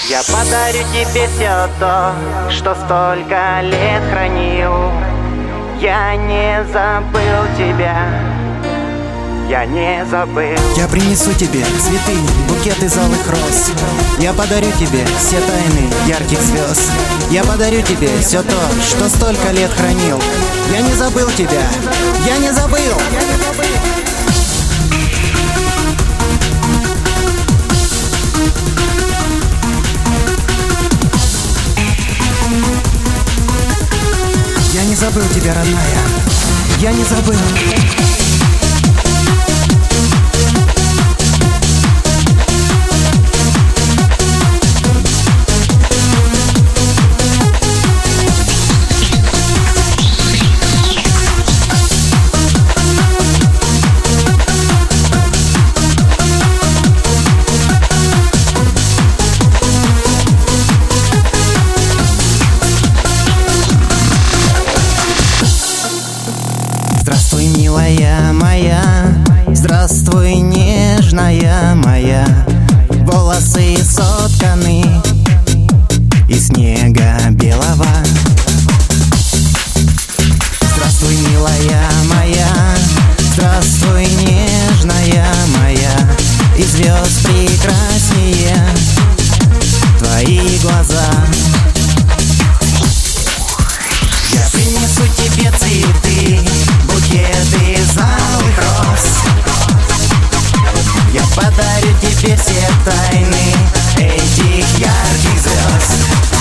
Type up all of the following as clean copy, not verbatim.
Я подарю тебе все то, что столько лет хранил. Я не забыл тебя, я не забыл. Я принесу тебе цветы, букет из алых роз. Я подарю тебе все тайны ярких звезд. Я подарю тебе все то, что столько лет хранил. Я не забыл тебя, я не забыл. Я не забыл тебя, родная, я не забыл. Здравствуй, милая моя, здравствуй, нежная моя. Волосы сотканы из снега белого. Здравствуй, милая моя, здравствуй, нежная моя. И звезд прекраснее твои глаза. Я принесу тебе цветы, букет из алых роз. Я подарю тебе все тайны этих ярких звезд.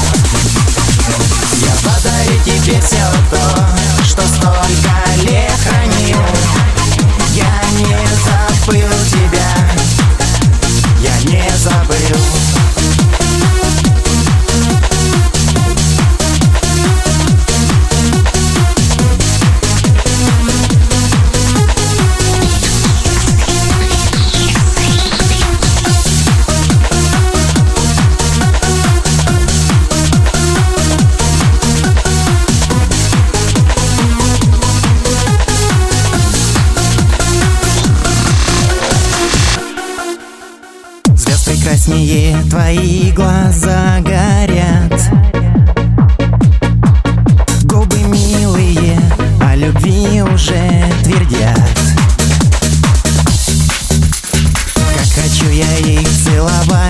Я подарю тебе все то, что столько лет хранил. Я не забыл тебя, я не забыл. Прекраснее твои глаза горят, губы милые о любви уже твердят. Как хочу я их целовать.